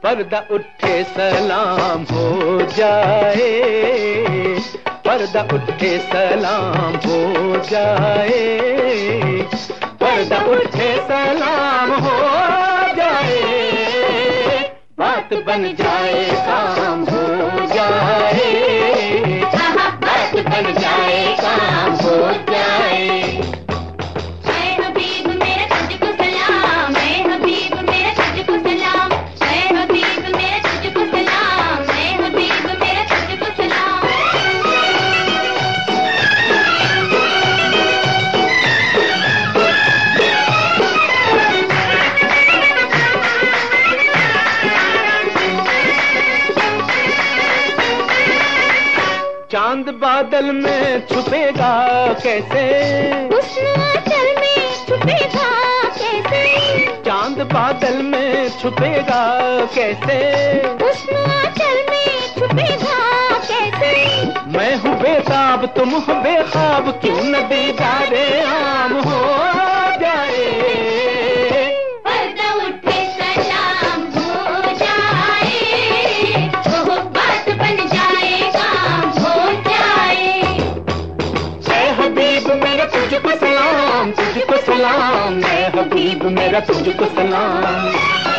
पर्दा उठे सलाम हो जाए, पर्दा उठे सलाम हो जाए, पर्दा उठे सलाम हो जाए, बात बन जाए काम हो जाए, बात बन जाए काम हो जाए। चांद बादल में छुपेगा कैसे, हुस्न आंचल में छुपेगा कैसे, चांद बादल में छुपेगा कैसे, हुस्न आंचल में छुपेगा कैसे। मैं हूँ बेताब तुम हो बेखाब, क्यों न दीदारे आम हो जाए, पर्दा उठे सलाम हो जाए, वो बात बन जाए काम हो जाए। ऐ हबीब मेरा तुझको सलाम, तुझको सलाम, ऐ हबीब मेरा तुझको सलाम।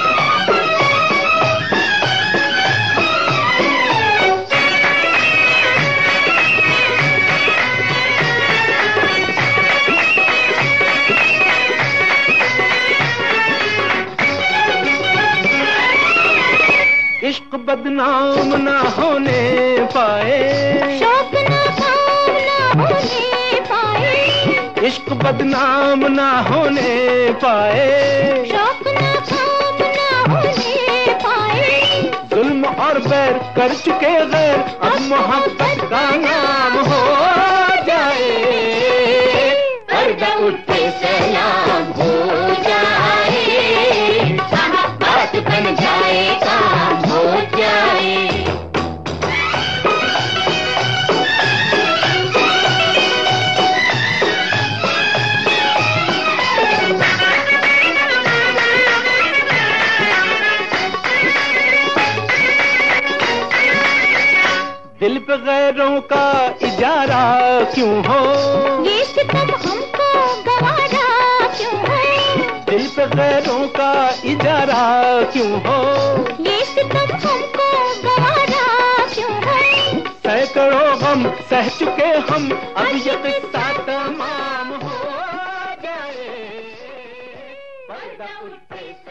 इश्क बदनाम ना होने पाए, शौक नाकाम ना होने पाए, इश्क बदनाम ना होने पाए, शौक नाकाम ना होने पाए। जुल्म और बैर कर चुके गैर, अब मोहब्बत का नाम हो जाए, पर्दा उठे सलाम हो जाए, बात बन जाए काम हो जाए। दिल पे गैरों का इजारा क्यों हो, ये सितम हमको गवारा क्यों है, दिल पे गैरों का इजारा क्यों हो, ये सितम हमको गवारा क्यों है। सैकड़ों गम सह चुके हम, अब ये किस्सा तमाम हो जाए, पर्दा उठे